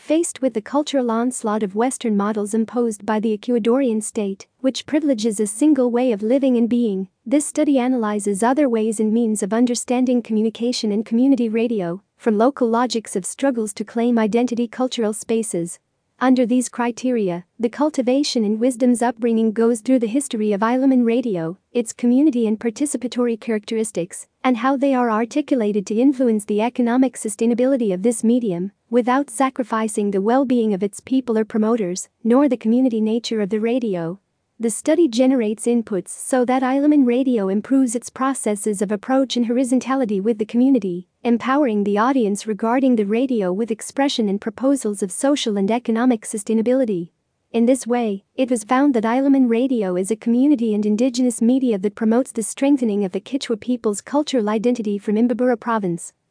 Faced with the cultural onslaught of Western models imposed by the Ecuadorian state, which privileges a single way of living and being, this study analyzes other ways and means of understanding communication and community radio, from local logics of struggles to claim identity cultural spaces. Under these criteria, the cultivation and wisdom's upbringing goes through the history of Ileman Radio, its community and participatory characteristics, and how they are articulated to influence the economic sustainability of this medium, without sacrificing the well-being of its people or promoters, nor the community nature of the radio. The study generates inputs so that Ileman Radio improves its processes of approach and horizontality with the community, empowering the audience regarding the radio with expression and proposals of social and economic sustainability. In this way, it was found that Ileman Radio is a community and indigenous media that promotes the strengthening of the Quechua people's cultural identity from Imbabura province.